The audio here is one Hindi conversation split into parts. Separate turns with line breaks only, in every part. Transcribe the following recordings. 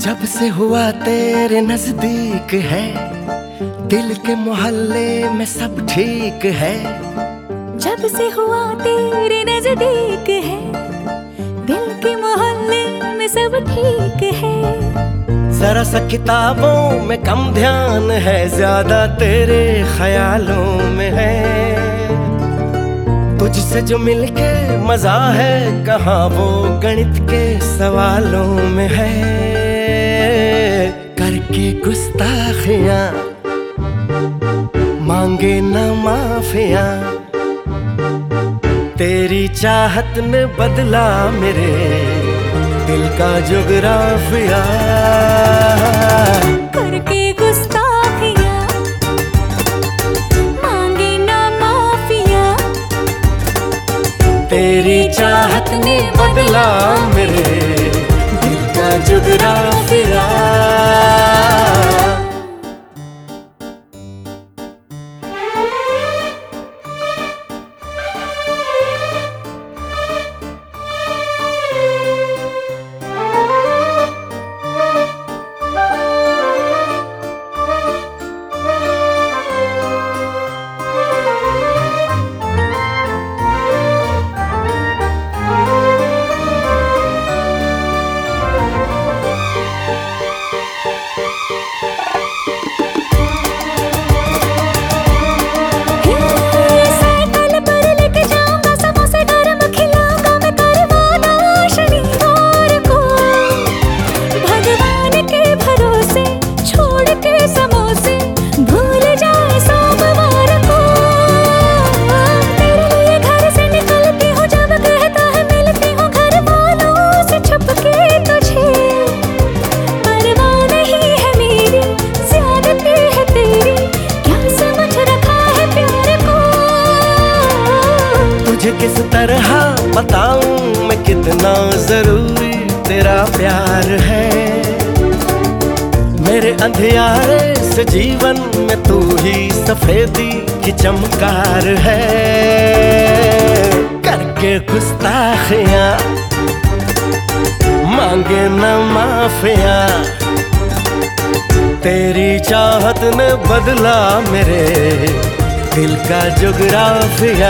जब से हुआ तेरे नजदीक है, दिल के मोहल्ले में सब ठीक है।
जब से हुआ तेरे नजदीक है, दिल के मोहल्ले में सब ठीक है।
जरा सा किताबों में कम ध्यान है, ज्यादा तेरे ख्यालों में है। तुझसे जो मिलके मजा है, कहाँ वो गणित के सवालों में है। करके गुस्ताखियां मांगे न माफियां, तेरी चाहत ने बदला मेरे दिल का जुगराफिया।
करके गुस्ताखियां मांगे न माफिया,
तेरी चाहत ने बदला मेरे दिल का जुगराफिया। किस तरह बताऊं मैं कितना जरूरी तेरा प्यार है। मेरे अंधियारे से जीवन में तू ही सफेदी की चमकार है। करके गुस्ताखियां मांगे न माफिया, तेरी चाहत ने बदला मेरे दिल का जुगराफिया।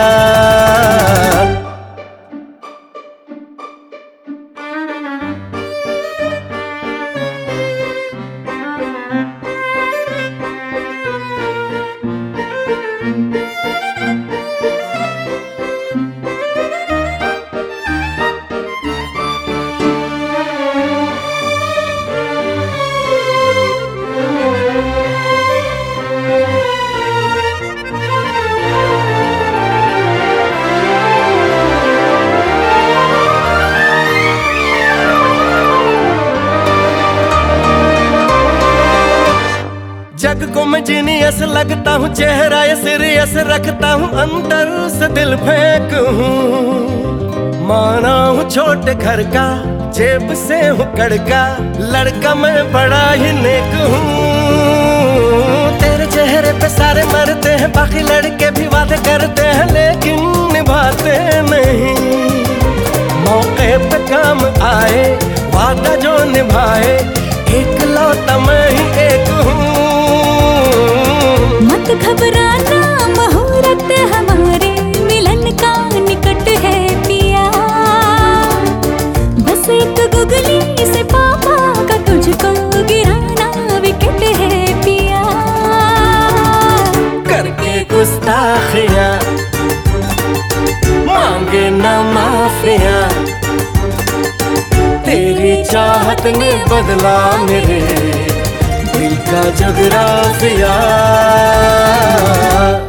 जग को मैं जीनियस लगता हूँ, चेहरा ये सीरियस रखता हूँ, अंदर से दिल फेंक हूँ। माना हूँ छोटे घर का, जेब से हूँ कड़का, लड़का मैं बड़ा ही नेक हूँ। तेरे चेहरे पे सारे मरते हैं, बाकी लड़के भी वादे करते हैं, लेकिन निभाते नहीं। मौके पे काम आए वादा जो निभाए, एक लौटा मैं ही एक हूँ।
मत घबराना मुहूर्त हमारे मिलन का निकट है पिया। बस एक गुगली से पापा का तुझको गिराना विकेट है पिया।
करके गुस्ताखियां मांगे न माफिया, तेरी चाहत ने बदला मेरे दिल का जुगराफिया।